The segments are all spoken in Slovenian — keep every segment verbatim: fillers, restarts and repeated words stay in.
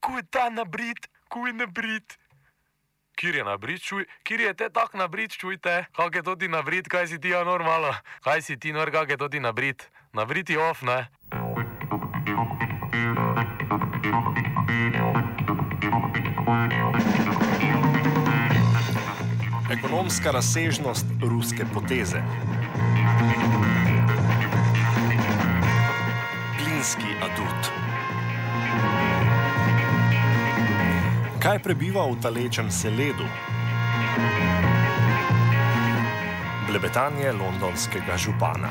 kuj ta nabrit, kuj nabrit. Kjer je nabrit, čuj, kjer je te tak nabrit, čujte, kak je to ti nabrit, kaj si ti ja normalo, kaj si ti nor, kak je to ti nabrit, nabrit je off, ne? Ekonomska razsežnost ruske poteze. Plinski adut. Kaj prebiva v talečem se ledu? Blebetanje londonskega župana.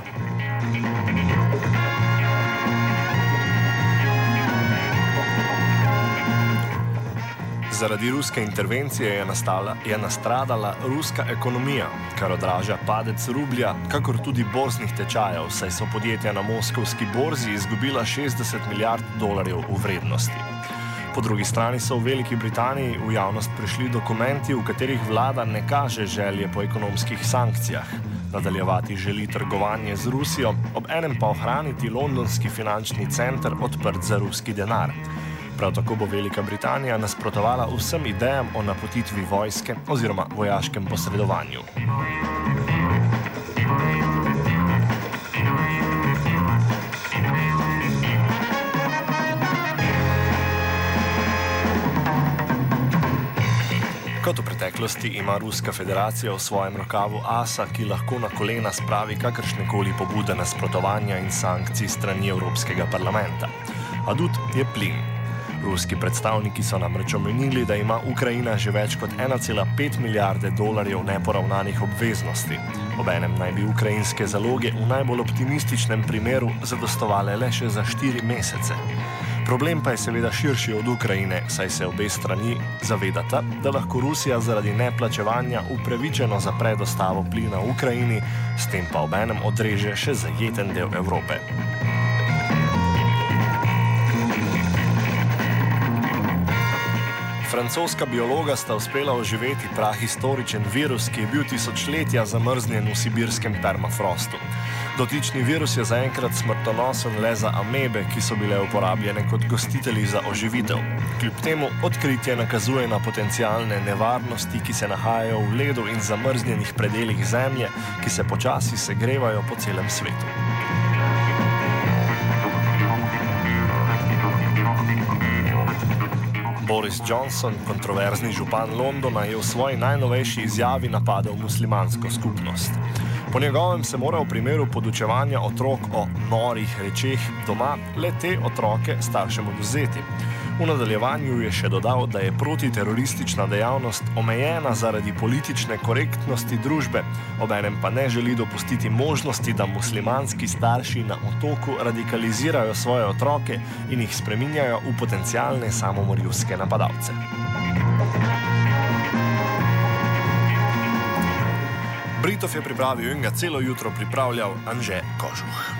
Zaradi ruske intervencije je, nastala, je nastradala ruska ekonomija, kar odraža padec rublja, kakor tudi borznih tečajev, saj so podjetja na moskovski borzi izgubila šestdeset milijard dolarjev v vrednosti. Po drugi strani so v Veliki Britaniji v javnost prišli dokumenti, v katerih vlada ne kaže želje po ekonomskih sankcijah. Nadaljevati želi trgovanje z Rusijo, ob enem pa ohraniti londonski finančni center odprt za ruski denar. Prav tako bo Velika Britanija nasprotovala vsem idejam o napotitvi vojske oziroma vojaškem posredovanju. Kot v preteklosti ima Ruska federacija v svojem rokavu asa, ki lahko na kolena spravi kakršnekoli pobude nasprotovanja in sankcij strani Evropskega parlamenta. Adut je plin. Ruski predstavniki so namreč omenili, da ima Ukrajina že več kot ena cela pet milijarde dolarjev neporavnanih obveznosti. Obenem naj bi ukrajinske zaloge v najbolj optimističnem primeru zadostovale le še za štiri mesece. Problem pa je seveda širši od Ukrajine, saj se obe strani zavedata, da lahko Rusija zaradi neplačevanja upravičeno zapre dostavo plina v Ukrajini, s tem pa obenem odreže še zajeten del Evrope. Francoska biologa sta uspela oživeti prahistoričen virus, ki je bil tisočletja zamrznjen v sibirskem permafrostu. Dotični virus je zaenkrat smrtonosen le za amebe, ki so bile uporabljene kot gostitelji za oživitev. Kljub temu odkritje nakazuje na potencialne nevarnosti, ki se nahajajo v ledu in zamrznjenih predelih Zemlje, ki se počasi segrevajo po celem svetu. Boris Johnson, kontroverzni župan Londona, je v svoji najnovejši izjavi napadel muslimansko skupnost. Po njegovem se mora v primeru podučevanja otrok o norih rečeh doma le te otroke staršem odvzeti. V nadaljevanju je še dodal, da je protiteroristična dejavnost omejena zaradi politične korektnosti družbe, obenem pa ne želi dopustiti možnosti, da muslimanski starši na otoku radikalizirajo svoje otroke in jih spreminjajo v potencialne samomorilske napadalce. Britov je pripravil in ga celo jutro pripravljal Anže Kožuh.